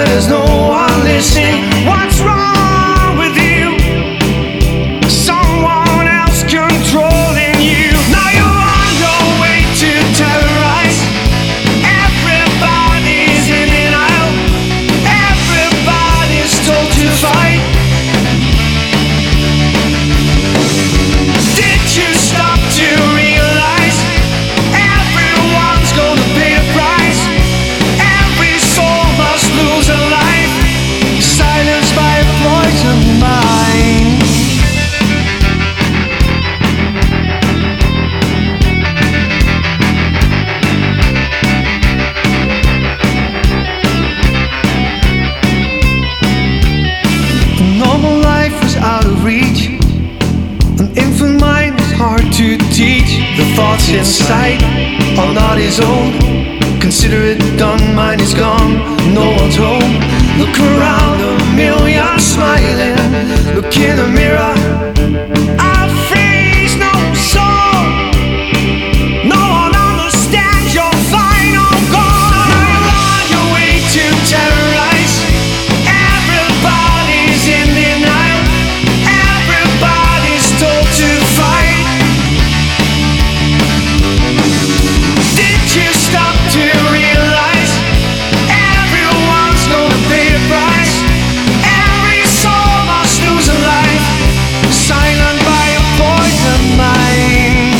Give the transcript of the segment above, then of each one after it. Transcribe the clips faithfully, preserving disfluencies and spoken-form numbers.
when there's no one listening. What's wrong with you? Someone else controlling you. Now you're on your way to terrorize. Everybody's in denial. Everybody's told to fight. Did you stop to realize everyone's gonna pay the price? Every soul must lose a life, silenced by a poisoned mind. A normal life is out of reach. An infant mind is hard to teach. The thoughts inside are not his own. Consider it done, mine is gone. No one's home. Look around, a million smiling. Look in the mirror, our face, no soul. No one understands your final goal. You're on your way to terrorize. Everybody's in denial. Everybody's told to fight. Did you stop to realize everyone's gonna pay the price? Every soul must lose a life, silent by a poison mind.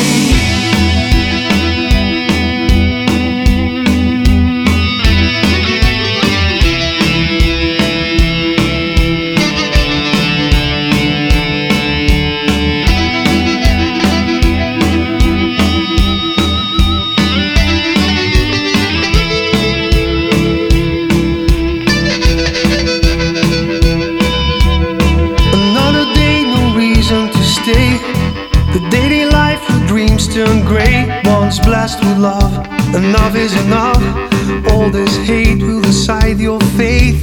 Another day, no reason to stay. The daily life with dreams turn grey. Once blessed with love, enough is enough. All this hate will decide your faith.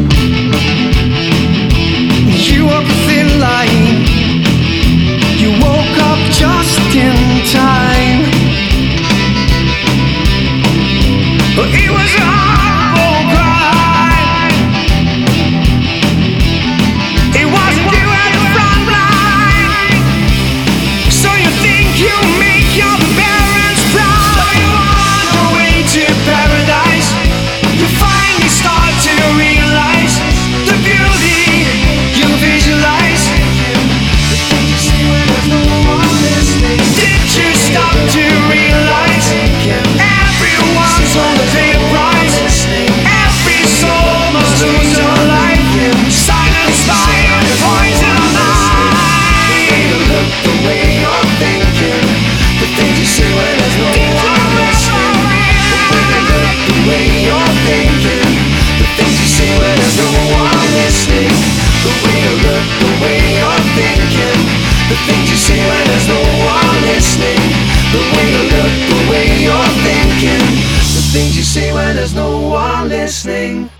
You walk a thin line. You woke up just in time. But it was a horrible crime. It wasn't you at the front line. So you think you make your parents proud. So you're on your way to paradise. You finally start to realize the beauty you visualize. Did you stop to realize everyone's gonna pay the price? Every soul must lose a life, silenced by a poison mind. Look the way you're thinking, the things you say when there's no one listening. Look the way you're thinking, the things you say when there's no one listening. The way you look, the way you're thinking, the things you say when there's no one listening. The way you look, the way you're thinking, the things you say when there's no one listening.